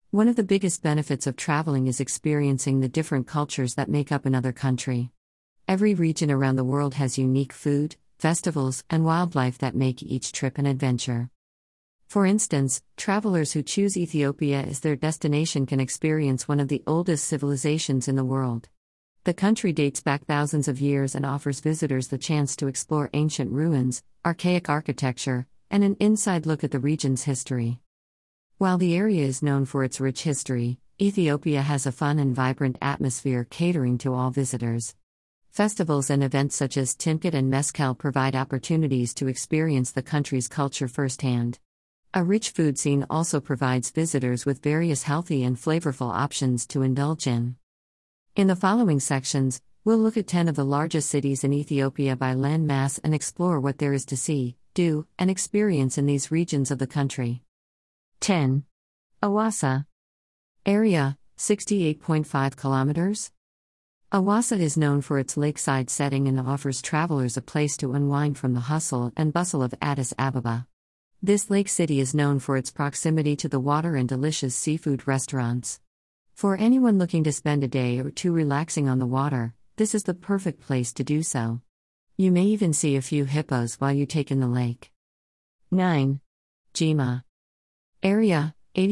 One of the biggest benefits of traveling is experiencing the different cultures that make up another country. Every region around the world has unique food, festivals, and wildlife that make each trip an adventure. For instance, travelers who choose Ethiopia as their destination can experience one of the oldest civilizations in the world. The country dates back thousands of years and offers visitors the chance to explore ancient ruins, archaic architecture, and an inside look at the region's history. While the area is known for its rich history, Ethiopia has a fun and vibrant atmosphere catering to all visitors. Festivals and events such as Timkat and Meskel provide opportunities to experience the country's culture firsthand. A rich food scene also provides visitors with various healthy and flavorful options to indulge in. In the following sections, we'll look at 10 of the largest cities in Ethiopia by land mass and explore what there is to see, do, and experience in these regions of the country. 10. Awassa. Area, 68.5 kilometers. Awassa is known for its lakeside setting and offers travelers a place to unwind from the hustle and bustle of Addis Ababa. This lake city is known for its proximity to the water and delicious seafood restaurants. For anyone looking to spend a day or two relaxing on the water, this is the perfect place to do so. You may even see a few hippos while you take in the lake. 9. Jimma. Area,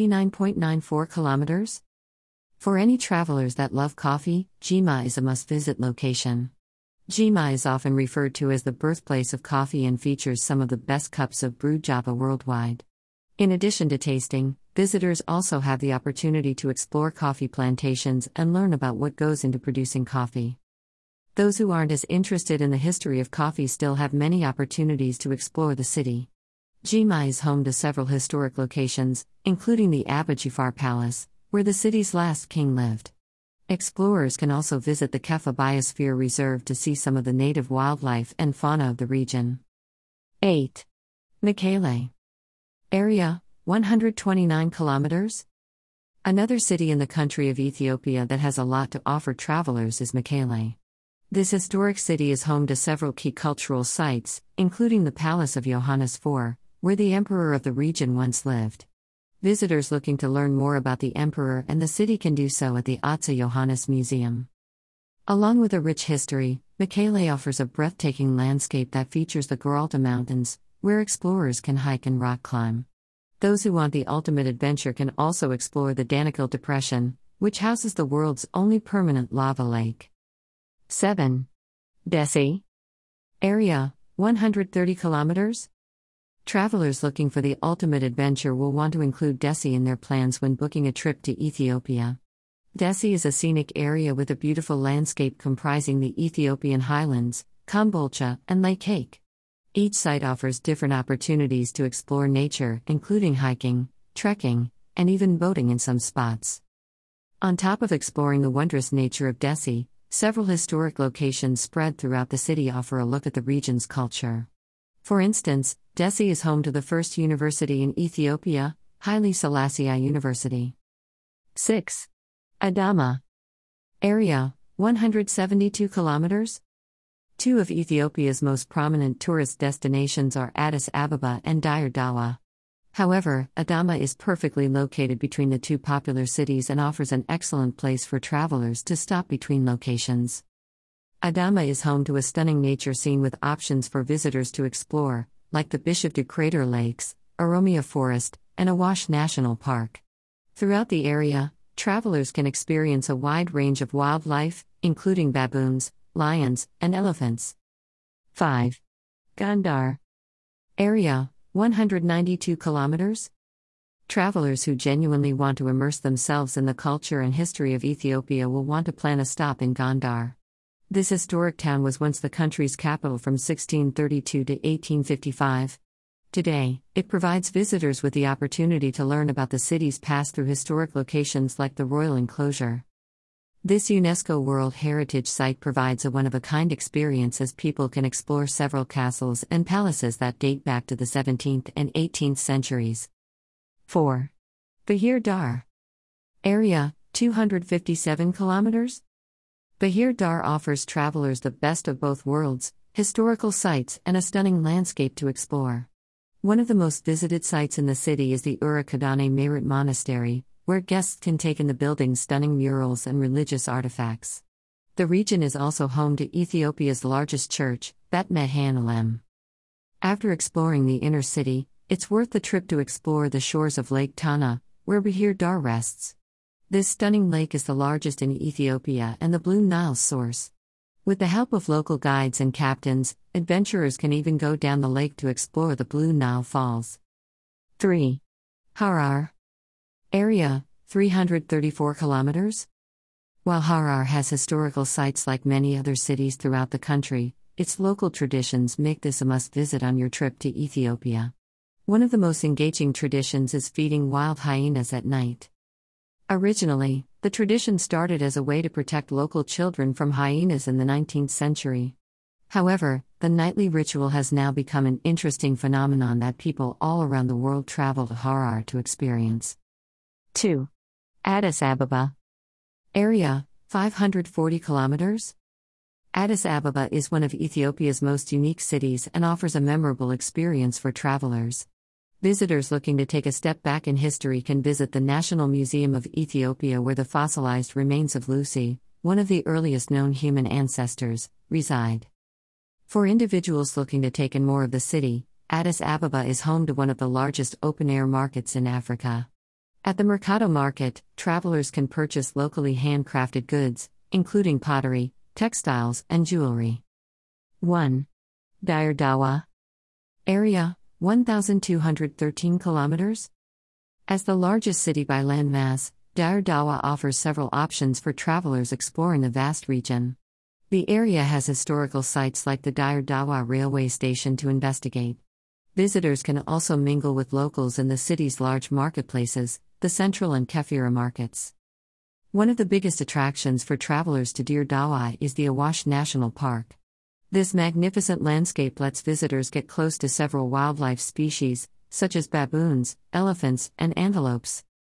89.94 kilometers. For any travelers that love coffee, Jimma is a must-visit location. Jimma is often referred to as the birthplace of coffee and features some of the best cups of brewed Java worldwide. In addition to tasting, visitors also have the opportunity to explore coffee plantations and learn about what goes into producing coffee. Those who aren't as interested in the history of coffee still have many opportunities to explore the city. Jimma is home to several historic locations, including the Abba Jifar Palace, where the city's last king lived. Explorers can also visit the Kefa Biosphere Reserve to see some of the native wildlife and fauna of the region. 8. Mekele. Area, 129 kilometers. Another city in the country of Ethiopia that has a lot to offer travelers is Mekele. This historic city is home to several key cultural sites, including the Palace of Yohannes IV, where the emperor of the region once lived. Visitors looking to learn more about the emperor and the city can do so at the Atza Yohannes Museum. Along with a rich history, Mekele offers a breathtaking landscape that features the Geralta Mountains, where explorers can hike and rock climb. Those who want the ultimate adventure can also explore the Danakil Depression, which houses the world's only permanent lava lake. 7. Dessie. Area, 130 kilometers. Travelers looking for the ultimate adventure will want to include Dessie in their plans when booking a trip to Ethiopia. Dessie is a scenic area with a beautiful landscape comprising the Ethiopian highlands, Kombolcha, and Lake Hake. Each site offers different opportunities to explore nature, including hiking, trekking, and even boating in some spots. On top of exploring the wondrous nature of Dessie, several historic locations spread throughout the city offer a look at the region's culture. For instance, Dessie is home to the first university in Ethiopia, Haile Selassie University. 6. Adama. Area, 172 kilometers. Two of Ethiopia's most prominent tourist destinations are Addis Ababa and Dire Dawa. However, Adama is perfectly located between the two popular cities and offers an excellent place for travelers to stop between locations. Adama is home to a stunning nature scene with options for visitors to explore, like the Bishoftu Crater Lakes, Oromia Forest, and Awash National Park. Throughout the area, travelers can experience a wide range of wildlife, including baboons, lions, and elephants. 5. Gondar. Area, 192 kilometers. Travelers who genuinely want to immerse themselves in the culture and history of Ethiopia will want to plan a stop in Gondar. This historic town was once the country's capital from 1632 to 1855. Today, it provides visitors with the opportunity to learn about the city's past through historic locations like the Royal Enclosure. This UNESCO World Heritage Site provides a one-of-a-kind experience as people can explore several castles and palaces that date back to the 17th and 18th centuries. 4. Bahir Dar. Area, 257 kilometers. Bahir Dar offers travelers the best of both worlds, historical sites and a stunning landscape to explore. One of the most visited sites in the city is the Ura Kadane Merit Monastery, where guests can take in the building's stunning murals and religious artifacts. The region is also home to Ethiopia's largest church, Bet Mehanalem. After exploring the inner city, it's worth the trip to explore the shores of Lake Tana, where Bahir Dar rests. This stunning lake is the largest in Ethiopia and the Blue Nile's source. With the help of local guides and captains, adventurers can even go down the lake to explore the Blue Nile Falls. 3. Harar. Area, 334 kilometers. While Harar has historical sites like many other cities throughout the country, its local traditions make this a must-visit on your trip to Ethiopia. One of the most engaging traditions is feeding wild hyenas at night. Originally, the tradition started as a way to protect local children from hyenas in the 19th century. However, the nightly ritual has now become an interesting phenomenon that people all around the world travel to Harar to experience. 2. Addis Ababa. Area, 540 kilometers. Addis Ababa is one of Ethiopia's most unique cities and offers a memorable experience for travelers. Visitors looking to take a step back in history can visit the National Museum of Ethiopia, where the fossilized remains of Lucy, one of the earliest known human ancestors, reside. For individuals looking to take in more of the city, Addis Ababa is home to one of the largest open-air markets in Africa. At the Mercado Market, travelers can purchase locally handcrafted goods, including pottery, textiles, and jewelry. 1. Dire Dawa. Area, 1,213 kilometers. As the largest city by landmass, Dire Dawa offers several options for travelers exploring the vast region. The area has historical sites like the Dire Dawa railway station to investigate. Visitors can also mingle with locals in the city's large marketplaces, the Central and Kefira markets. One of the biggest attractions for travelers to Dire Dawa is the Awash National Park. This magnificent landscape lets visitors get close to several wildlife species, such as baboons, elephants, and antelopes.